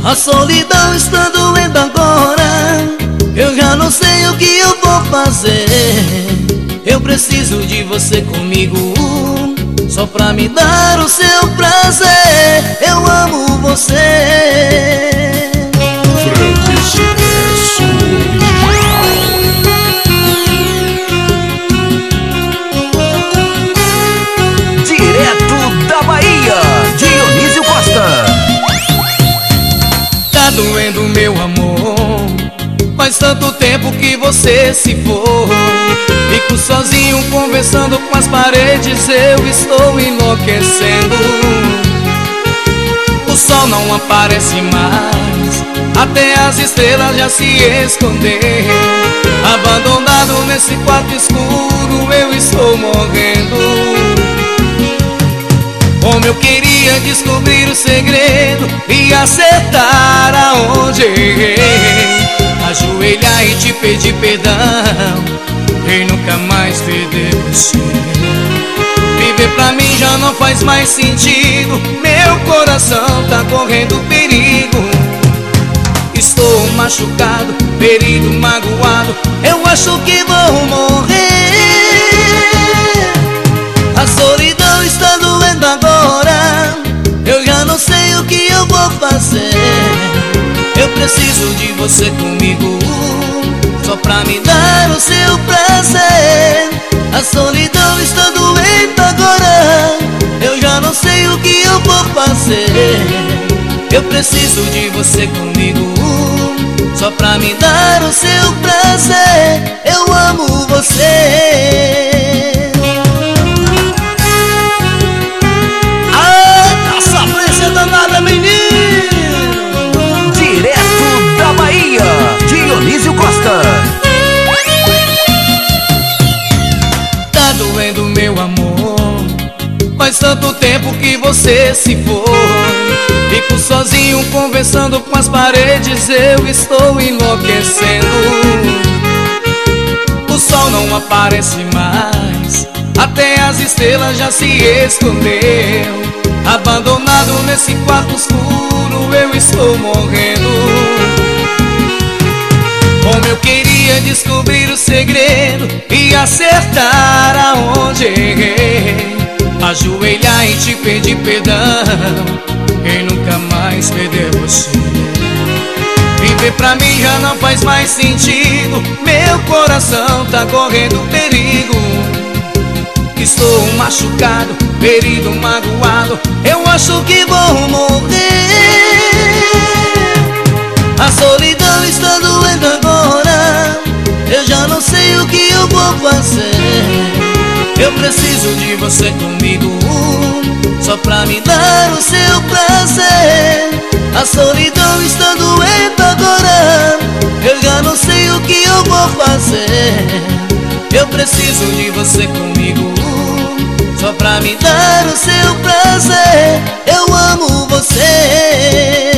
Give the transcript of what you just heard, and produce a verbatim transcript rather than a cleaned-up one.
A solidão está doendo agora, eu já não sei o que eu vou fazer. Eu preciso de você comigo, só pra me dar o seu prazer. Eu amo você. Direto da Bahia, Dionísio Costa. Tá doendo meu amor, faz tanto tempo que você se for. Fico sozinho conversando com as paredes, eu estou enlouquecendo. O sol não aparece mais, até as estrelas já se esconderam. Abandonado nesse quarto escuro, eu estou morrendo. Como eu queria descobrir o segredo e acertar aonde errei, ajoelhar e te pedir perdão e nunca mais perder você. Viver pra mim já não faz mais sentido, meu coração tá correndo perigo. Estou machucado, ferido, magoado, eu acho que vou morrer. A solidão está doendo agora, eu já não sei o que eu vou fazer. Eu preciso de você comigo, só pra me dar o seu prazer. A solidão está doendo agora, eu já não sei o que eu vou fazer. Eu preciso de você comigo, só pra me dar o seu prazer. Eu amo você. Ah, tá sofrência danada, menino. Direto da Bahia, Dionísio Costa. Tá doendo meu amor, faz tanto tempo que você se foi. Fico sozinho conversando com as paredes, eu estou enlouquecendo. O sol não aparece mais, até as estrelas já se esconderam. Abandonado nesse quarto escuro, eu estou morrendo. Como eu queria descobrir o segredo e acertar aonde errei, ajoelhar e te pedir perdão e nunca mais perder você. Viver pra mim já não faz mais sentido, meu coração tá correndo perigo. Estou machucado, ferido, magoado, eu acho que vou morrer. A solidão está doendo agora, eu já não sei o que eu vou fazer. Eu preciso de você comigo, só pra me dar o seu prazer. A solidão está doendo agora, eu já não sei o que eu vou fazer. Eu preciso de você comigo, só pra me dar o seu prazer. Eu amo você.